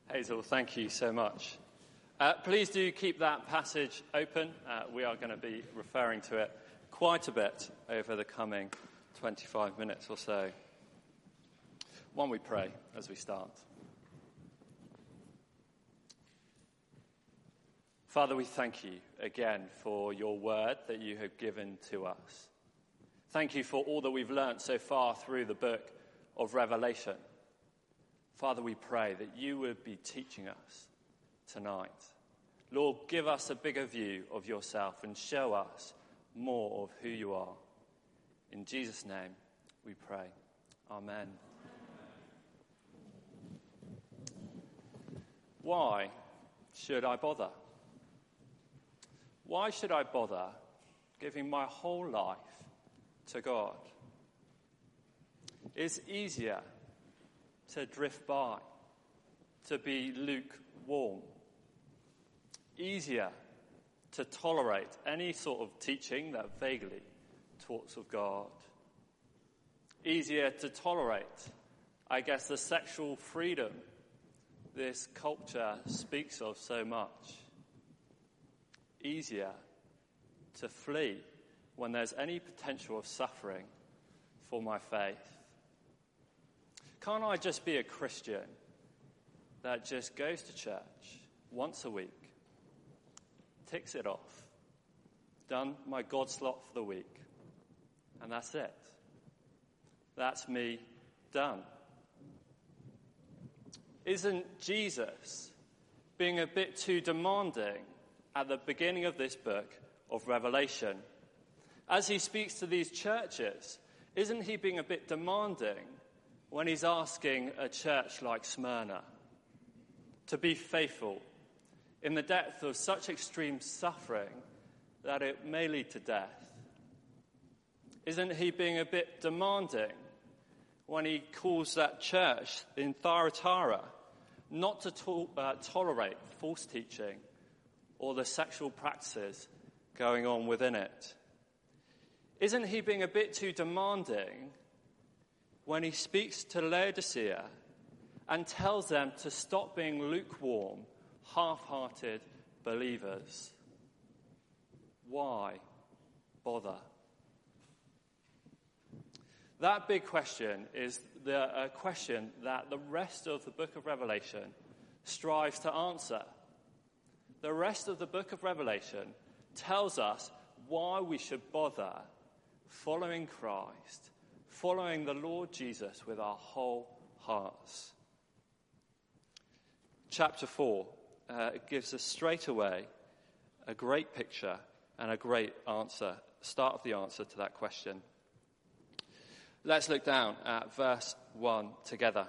Hazel, thank you so much. Please do keep that passage open. We are going to be referring to it quite a bit over the coming 25 minutes or so. Why don't we pray as we start? Father, we thank you again for your word that you have given to us. Thank you for all that we've learnt so far through the book of Revelation. Father, we pray that you would be teaching us tonight. Lord, give us a bigger view of yourself and show us more of who you are. In Jesus' name we pray. Amen. Why should I bother? Why should I bother giving my whole life to God? It's easier to drift by, to be lukewarm. Easier to tolerate any sort of teaching that vaguely talks of God. Easier to tolerate, I guess, the sexual freedom this culture speaks of so much. Easier to flee when there's any potential of suffering for my faith. Can't I just be a Christian that just goes to church once a week, ticks it off, done my God slot for the week, and that's it? That's me done. Isn't Jesus being a bit too demanding at the beginning of this book of Revelation? As he speaks to these churches, isn't he being a bit demanding when he's asking a church like Smyrna to be faithful in the depth of such extreme suffering that it may lead to death? Isn't he being a bit demanding when he calls that church in Thyatira not to tolerate false teaching or the sexual practices going on within it? Isn't he being a bit too demanding when he speaks to Laodicea and tells them to stop being lukewarm, half-hearted believers? Why bother? That big question is a question that the rest of the book of Revelation strives to answer. The rest of the book of Revelation tells us why we should bother following Christ, following the Lord Jesus with our whole hearts. Chapter 4 gives us straight away a great picture and a great answer, start of the answer to that question. Let's look down at verse 1 together.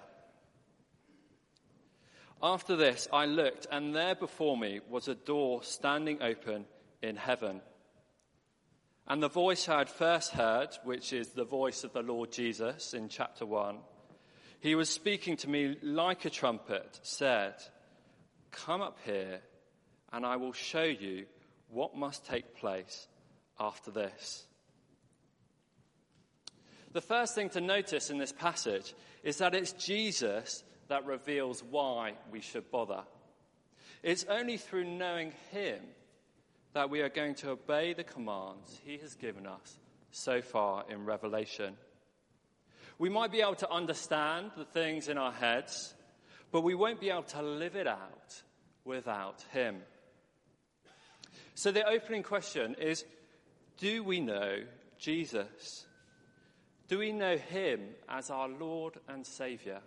After this, I looked, and there before me was a door standing open in heaven. And the voice I had first heard, which is the voice of the Lord Jesus in chapter 1, he was speaking to me like a trumpet, said, "Come up here, and I will show you what must take place after this." The first thing to notice in this passage is that it's Jesus that reveals why we should bother. It's only through knowing him that we are going to obey the commands he has given us so far in Revelation. We might be able to understand the things in our heads, but we won't be able to live it out without him. So the opening question is, do we know Jesus? Do we know him as our Lord and Saviour?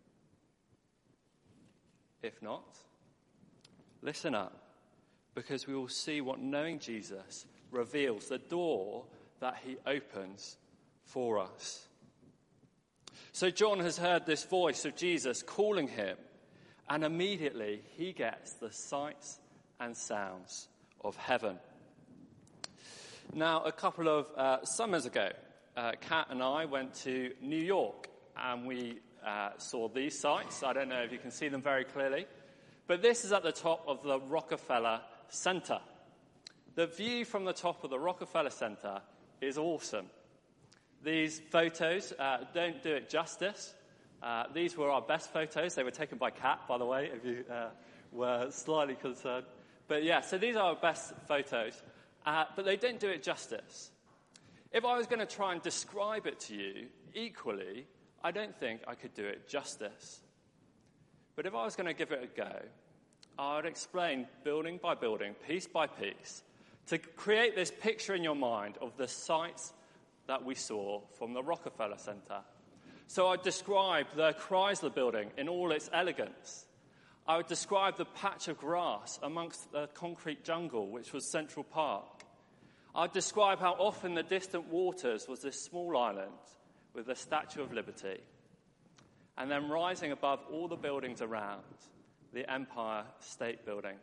If not, listen up, because we will see what knowing Jesus reveals, the door that he opens for us. So John has heard this voice of Jesus calling him, and immediately he gets the sights and sounds of heaven. Now, a couple of summers ago, Kat and I went to New York, and we saw these sights. I don't know if you can see them very clearly, but this is at the top of the Rockefeller Center. The view from the top of the Rockefeller Center is awesome. These photos don't do it justice, These were our best photos. They were taken by Kat, by the way, if you were slightly concerned. But yeah, so these are our best photos, but they don't do it justice. If I was going to try and describe it to you equally, I don't think I could do it justice. But if I was going to give it a go, I would explain building by building, piece by piece, to create this picture in your mind of the sights that we saw from the Rockefeller Center. So I'd describe the Chrysler Building in all its elegance. I would describe the patch of grass amongst the concrete jungle, which was Central Park. I'd describe how off in the distant waters was this small island with the Statue of Liberty. And then rising above all the buildings around, the Empire State Building.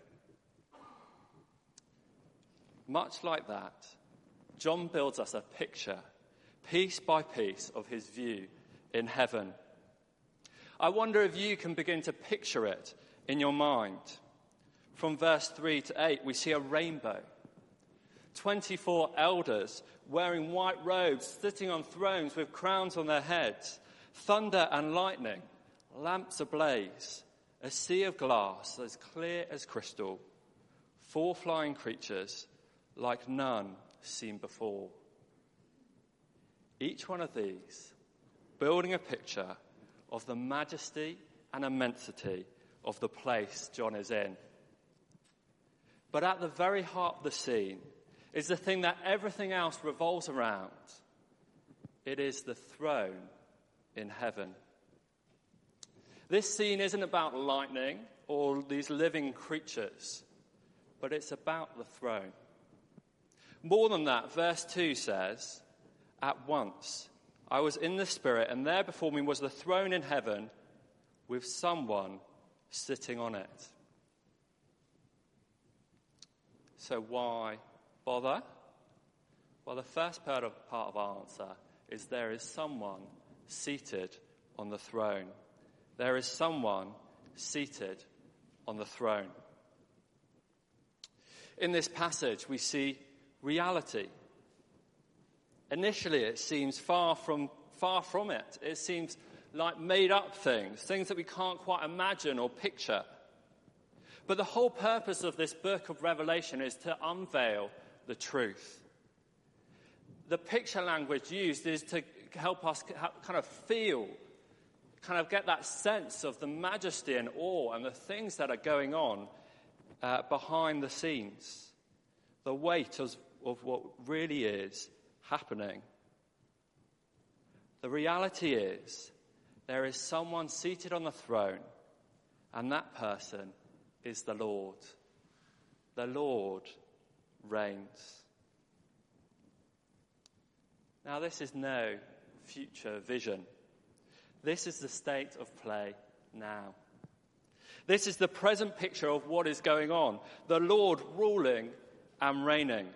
Much like that, John builds us a picture, piece by piece, of his view in heaven. I wonder if you can begin to picture it in your mind. From verse 3 to 8, we see a rainbow. 24 elders wearing white robes, sitting on thrones with crowns on their heads, thunder and lightning, lamps ablaze, a sea of glass as clear as crystal, 4 flying creatures like none seen before. Each one of these building a picture of the majesty and immensity of the place John is in. But at the very heart of the scene is the thing that everything else revolves around. It is the throne in heaven. This scene isn't about lightning or these living creatures, but it's about the throne. More than that, verse 2 says, "At once I was in the Spirit, and there before me was the throne in heaven with someone sitting on it." So why bother? Well, the first part of our answer is there is someone seated on the throne. There is someone seated on the throne. In this passage, we see reality. Initially, it seems far from it. It seems like made-up things that we can't quite imagine or picture. But the whole purpose of this book of Revelation is to unveil the truth. The picture language used is to help us kind of feel, kind of get that sense of the majesty and awe and the things that are going on behind the scenes. The weight of what really is happening. The reality is there is someone seated on the throne, and that person is the Lord. The Lord reigns. Now, this is no future vision. This is the state of play now. This is the present picture of what is going on. The Lord ruling and reigning.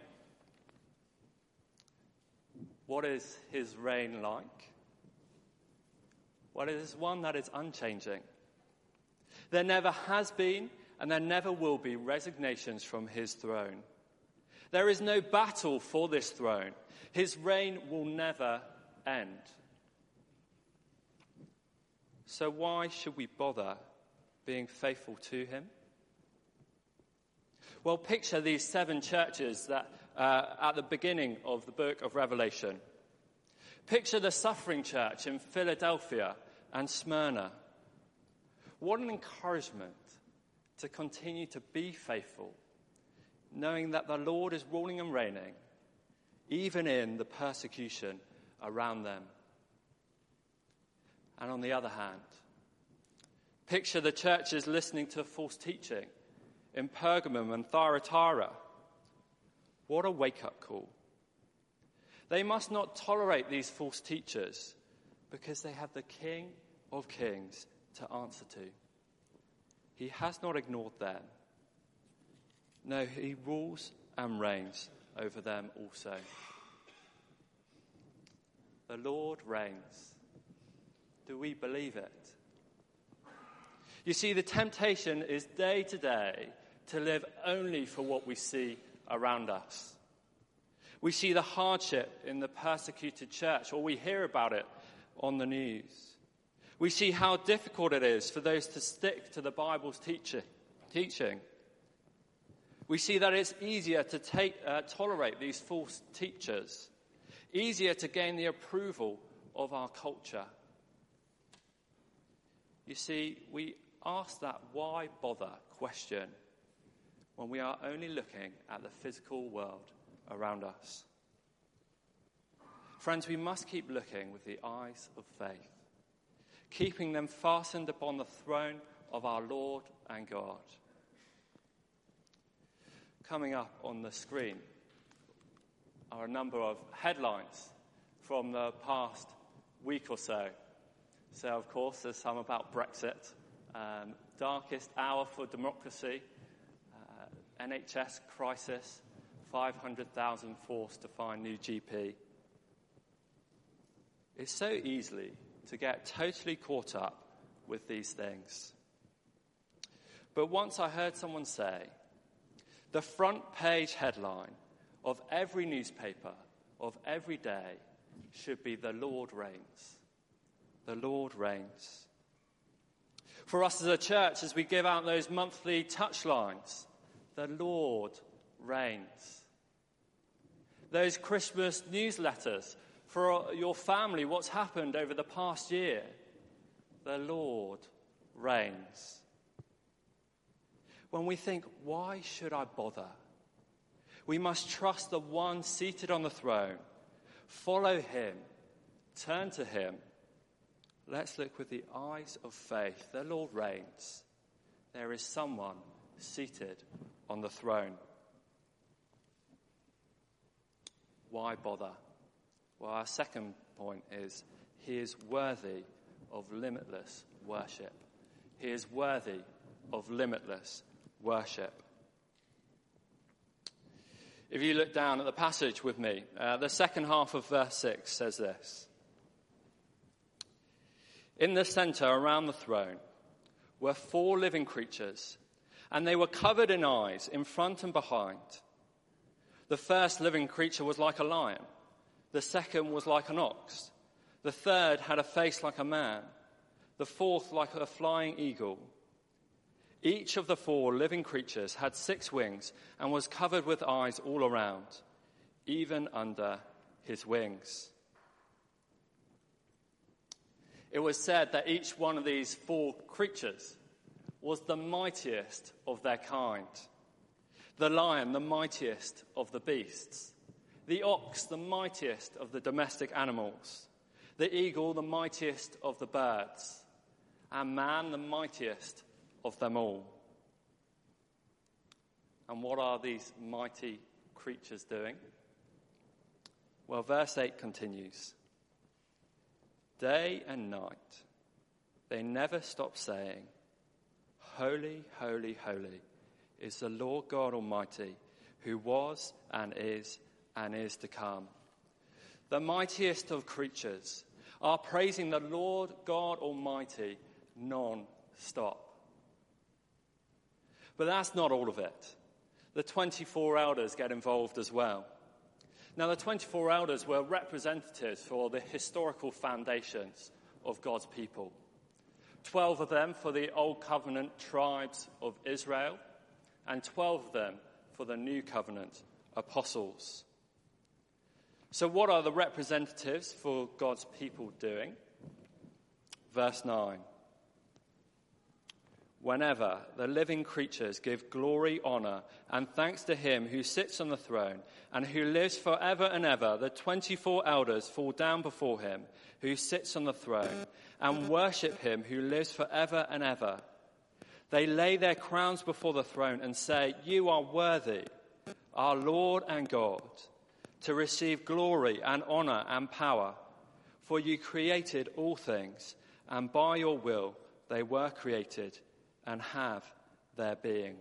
What is his reign like? Well, it is one that is unchanging. There never has been and there never will be resignations from his throne. There is no battle for this throne. His reign will never end. So why should we bother being faithful to him? Well, picture these 7 churches that at the beginning of the book of Revelation. Picture the suffering church in Philadelphia and Smyrna. What an encouragement to continue to be faithful, knowing that the Lord is ruling and reigning, even in the persecution around them. And on the other hand, picture the churches listening to false teaching in Pergamum and Thyatira. What a wake-up call. They must not tolerate these false teachers because they have the King of Kings to answer to. He has not ignored them. No, he rules and reigns over them also. The Lord reigns. Do we believe it? You see, the temptation is day to day to live only for what we see around us. We see the hardship in the persecuted church, or we hear about it on the news. We see how difficult it is for those to stick to the Bible's teaching. We see that it's easier to tolerate these false teachers, easier to gain the approval of our culture. You see, we ask that why bother question when we are only looking at the physical world around us. Friends, we must keep looking with the eyes of faith, keeping them fastened upon the throne of our Lord and God. Coming up on the screen are a number of headlines from the past week or so. So, of course, there's some about Brexit, darkest hour for democracy, NHS crisis, 500,000 forced to find new GP. It's so easy to get totally caught up with these things. But once I heard someone say, the front page headline of every newspaper of every day should be "The Lord reigns." The Lord reigns. For us as a church, as we give out those monthly touchlines, the Lord reigns. Those Christmas newsletters for your family, what's happened over the past year, the Lord reigns. When we think, why should I bother? We must trust the one seated on the throne, follow him, turn to him. Let's look with the eyes of faith. The Lord reigns. There is someone seated on the throne. Why bother? Well, our second point is he is worthy of limitless worship. He is worthy of limitless worship. If you look down at the passage with me, the second half of verse 6 says this. In the center around the throne were 4 living creatures, and they were covered in eyes in front and behind. The first living creature was like a lion. The second was like an ox. The third had a face like a man. The fourth like a flying eagle. Each of the 4 living creatures had 6 wings and was covered with eyes all around, even under his wings. It was said that each one of these 4 creatures was the mightiest of their kind. The lion, the mightiest of the beasts. The ox, the mightiest of the domestic animals. The eagle, the mightiest of the birds. And man, the mightiest of them all. And what are these mighty creatures doing? Well, verse 8 continues. Day and night, they never stop saying, Holy, holy, holy is the Lord God Almighty, who was and is to come. The mightiest of creatures are praising the Lord God Almighty non-stop. But that's not all of it. The 24 elders get involved as well. Now, the 24 elders were representatives for the historical foundations of God's people. 12 of them for the Old Covenant tribes of Israel, and 12 of them for the New Covenant apostles. So what are the representatives for God's people doing? Verse 9. Whenever the living creatures give glory, honor, and thanks to him who sits on the throne and who lives forever and ever, the 24 elders fall down before him who sits on the throne and worship him who lives forever and ever. They lay their crowns before the throne and say, You are worthy, our Lord and God, to receive glory and honor and power, for you created all things, and by your will they were created and have their being.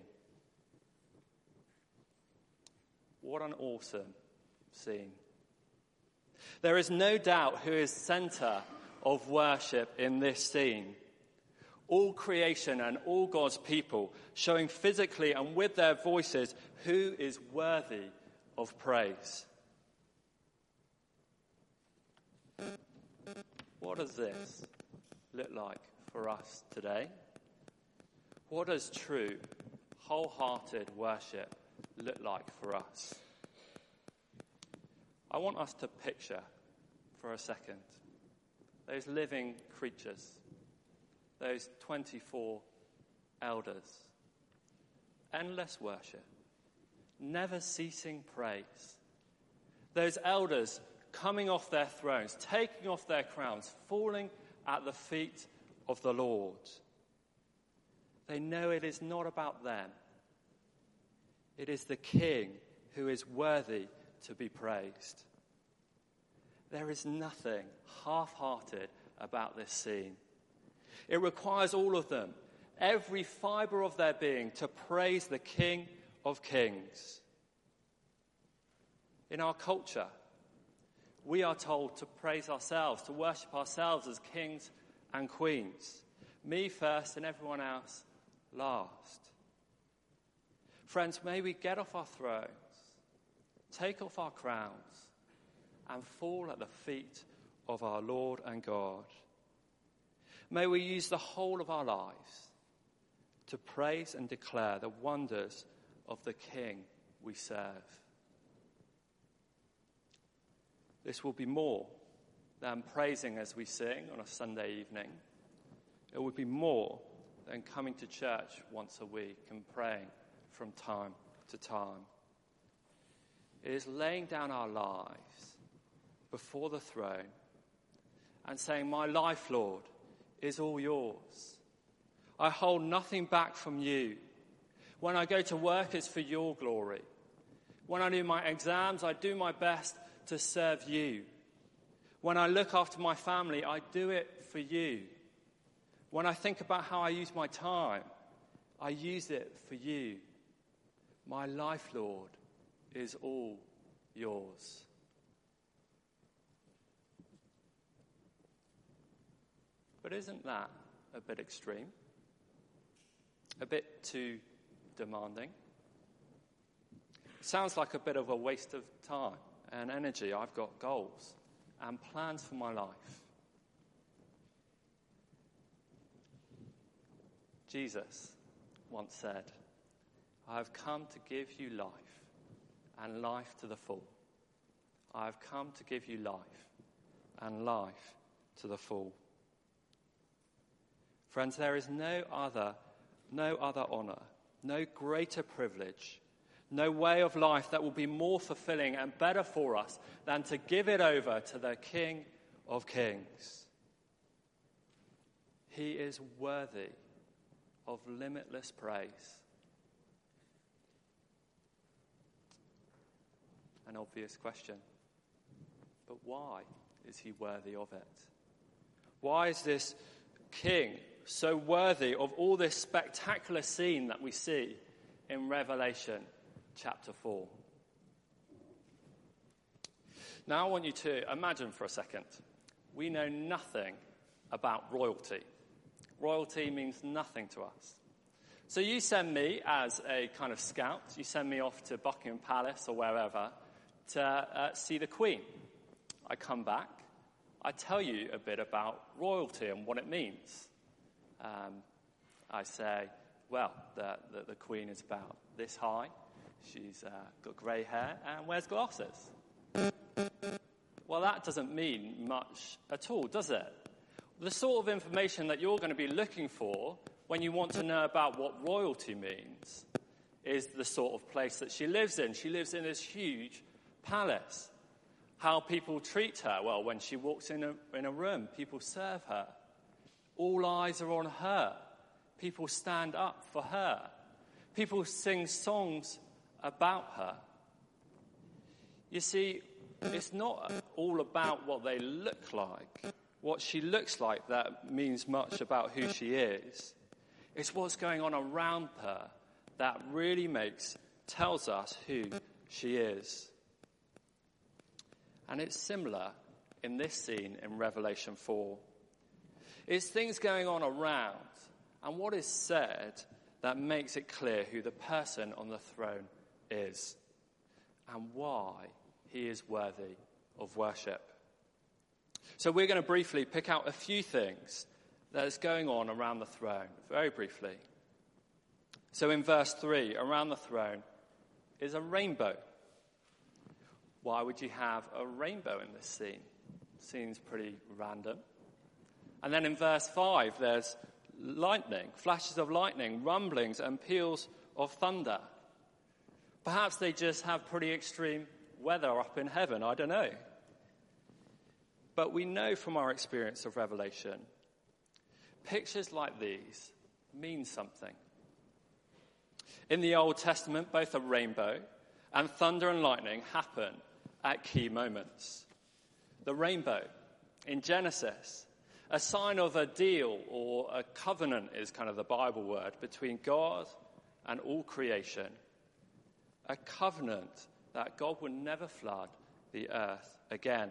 What an awesome scene. There is no doubt who is center of worship in this scene. All creation and all God's people showing physically and with their voices who is worthy of praise. What is this? look like for us today? What does true, wholehearted worship look like for us? I want us to picture for a second those living creatures, those 24 elders, endless worship, never ceasing praise. Those elders coming off their thrones, taking off their crowns, falling at the feet of the Lord. They know it is not about them. It is the King who is worthy to be praised. There is nothing half-hearted about this scene. It requires all of them, every fibre of their being, to praise the King of Kings. In our culture, we are told to praise ourselves, to worship ourselves as kings and queens. Me first and everyone else last. Friends, may we get off our thrones, take off our crowns, and fall at the feet of our Lord and God. May we use the whole of our lives to praise and declare the wonders of the King we serve. This will be more than praising as we sing on a Sunday evening. It will be more than coming to church once a week and praying from time to time. It is laying down our lives before the throne and saying, "My life, Lord, is all yours. I hold nothing back from you. When I go to work, it's for your glory. When I do my exams, I do my best to serve you. When I look after my family, I do it for you. When I think about how I use my time, I use it for you. My life, Lord, is all yours." But isn't that a bit extreme? A bit too demanding? Sounds like a bit of a waste of time and energy. I've got goals and plans for my life. Jesus once said, "I have come to give you life and life to the full." I have come to give you life and life to the full. Friends, there is no other honor, no greater privilege, no way of life that will be more fulfilling and better for us than to give it over to the King of Kings. He is worthy of limitless praise. An obvious question. But why is he worthy of it? Why is this King so worthy of all this spectacular scene that we see in Revelation chapter 4? Now I want you to imagine for a second, we know nothing about royalty. Royalty means nothing to us. So you send me as a kind of scout, you send me off to Buckingham Palace or wherever to see the Queen. I come back, I tell you a bit about royalty and what it means. I say, well, the Queen is about this high, she's got grey hair and wears glasses. Well, that doesn't mean much at all, does it? The sort of information that you're going to be looking for when you want to know about what royalty means is the sort of place that she lives in. She lives in this huge palace. How people treat her. Well, when she walks in a room, people serve her. All eyes are on her. People stand up for her. People sing songs about her. You see, it's not all about what they look like. What she looks like that means much about who she is. It's what's going on around her that really tells us who she is. And it's similar in this scene in Revelation 4. It's things going on around and what is said that makes it clear who the person on the throne is and why he is worthy of worship. So we're going to briefly pick out a few things that is going on around the throne, very briefly. So in verse 3, around the throne is a rainbow. Why would you have a rainbow in this scene? Seems pretty random. And then in verse 5, there's lightning, flashes of lightning, rumblings and peals of thunder. Perhaps they just have pretty extreme weather up in heaven, I don't know. But we know from our experience of Revelation, pictures like these mean something. In the Old Testament, both a rainbow and thunder and lightning happen at key moments. The rainbow in Genesis, a sign of a deal or a covenant is kind of the Bible word between God and all creation. A covenant that God would never flood the earth again.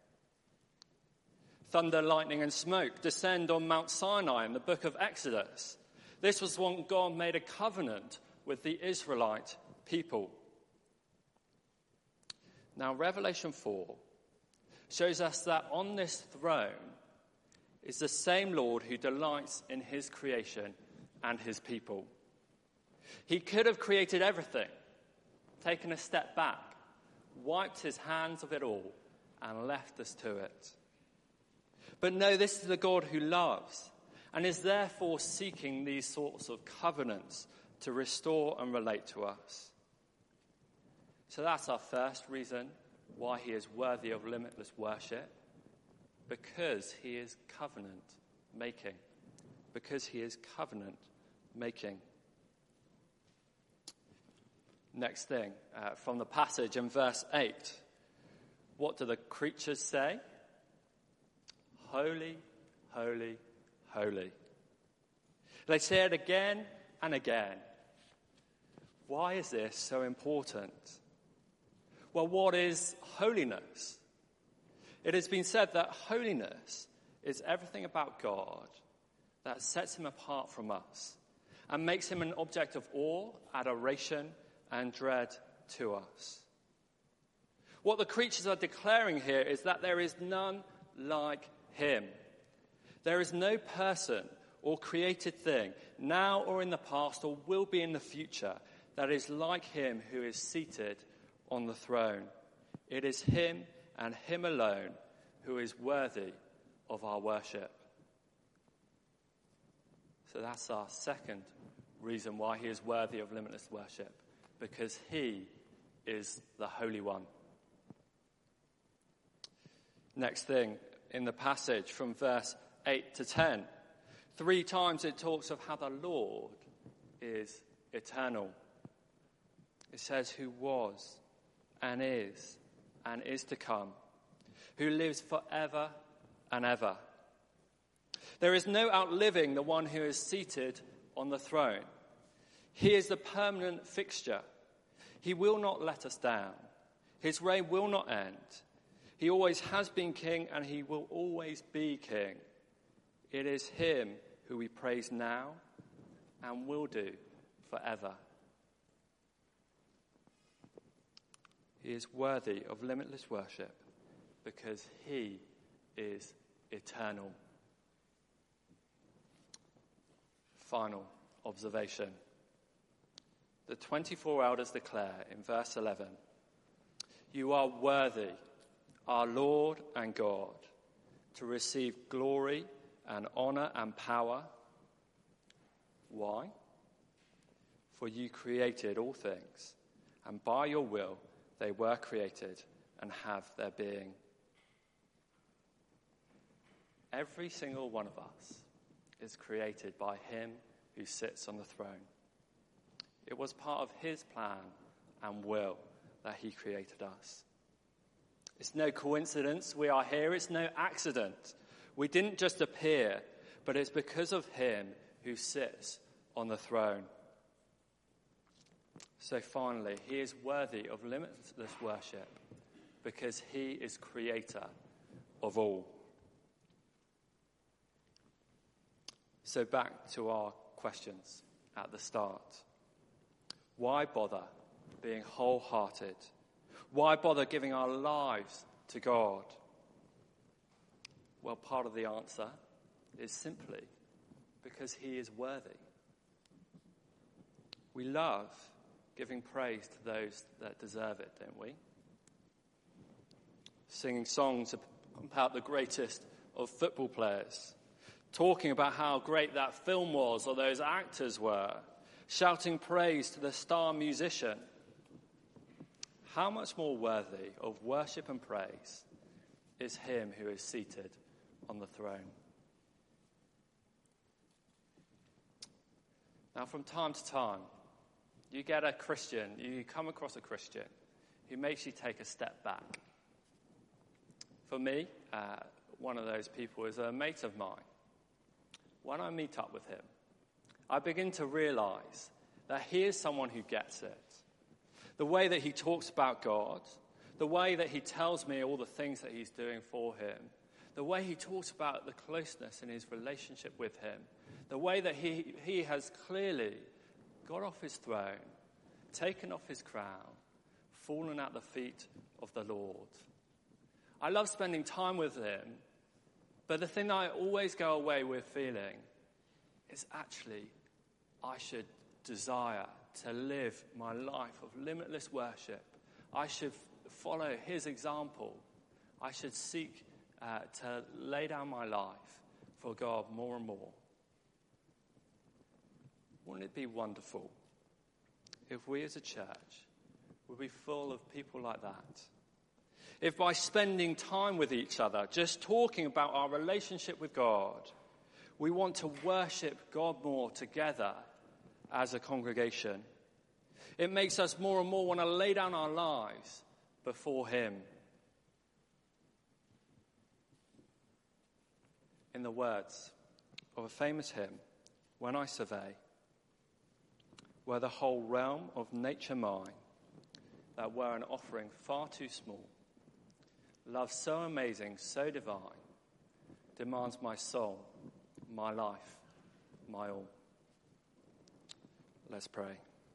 Thunder, lightning, and smoke descend on Mount Sinai in the book of Exodus. This was when God made a covenant with the Israelite people. Now, Revelation 4 shows us that on this throne is the same Lord who delights in his creation and his people. He could have created everything, taken a step back, wiped his hands of it all, and left us to it. But no, this is the God who loves and is therefore seeking these sorts of covenants to restore and relate to us. So that's our first reason why he is worthy of limitless worship. Because he is covenant making. Because he is covenant making. Next thing, from the passage in verse 8. What do the creatures say? Holy, holy, holy. They say it again and again. Why is this so important? Well, what is holiness? It has been said that holiness is everything about God that sets him apart from us and makes him an object of awe, adoration, and dread to us. What the creatures are declaring here is that there is none like him. There is no person or created thing, now or in the past or will be in the future, that is like him who is seated on the throne. It is him and him alone who is worthy of our worship. So that's our second reason why he is worthy of limitless worship, because he is the Holy One. Next thing in the passage from verse 8 to 10, 3 times it talks of how the Lord is eternal. It says who was and is to come, who lives forever and ever. There is no outliving the one who is seated on the throne. He is the permanent fixture. He will not let us down. His reign will not end. He always has been king and he will always be king. It is him who we praise now and will do forever. He is worthy of limitless worship because he is eternal. Final observation. The 24 elders declare in verse 11, "You are worthy, our Lord and God, to receive glory and honor and power." Why? For you created all things, and by your will they were created and have their being. Every single one of us is created by him who sits on the throne. It was part of his plan and will that he created us. It's no coincidence we are here. It's no accident. We didn't just appear, but it's because of him who sits on the throne. So finally, he is worthy of limitless worship because he is creator of all. So back to our questions at the start. Why bother being wholehearted? Why bother giving our lives to God? Well, part of the answer is simply because he is worthy. We love giving praise to those that deserve it, don't we? Singing songs about the greatest of football players, talking about how great that film was or those actors were, shouting praise to the star musician. How much more worthy of worship and praise is him who is seated on the throne? Now, from time to time, you get a Christian, you come across a Christian who makes you take a step back. For me, one of those people is a mate of mine. When I meet up with him, I begin to realize that he is someone who gets it. The way that he talks about God, the way that he tells me all the things that he's doing for him, the way he talks about the closeness in his relationship with him, the way that he has clearly got off his throne, taken off his crown, fallen at the feet of the Lord. I love spending time with him, but the thing that I always go away with feeling is actually I should desire to live my life of limitless worship. I should follow his example. I should seek to lay down my life for God more and more. Wouldn't it be wonderful if we as a church would be full of people like that? If by spending time with each other, just talking about our relationship with God, we want to worship God more together as a congregation. It makes us more and more want to lay down our lives before him. In the words of a famous hymn, "When I survey, were the whole realm of nature mine, that were an offering far too small, love so amazing, so divine, demands my soul, my life, my all." Let's pray.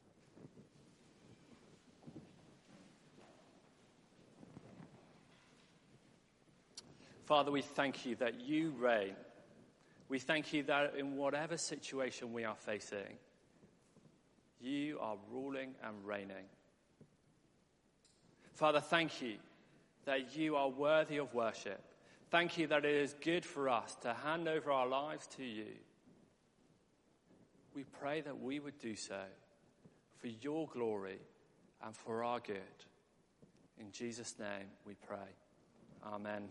Father, we thank you that you reign. We thank you that in whatever situation we are facing, you are ruling and reigning. Father, thank you that you are worthy of worship. Thank you that it is good for us to hand over our lives to you. We pray that we would do so for your glory and for our good. In Jesus' name we pray. Amen.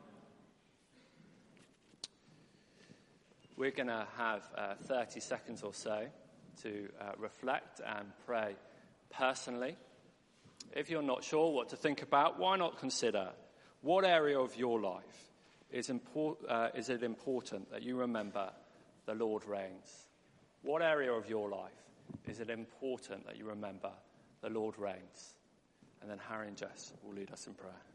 We're going to have 30 seconds or so to reflect and pray personally. If you're not sure what to think about, why not consider what area of your life is it important that you remember the Lord reigns? What area of your life is it important that you remember the Lord reigns? And then Harry and Jess will lead us in prayer.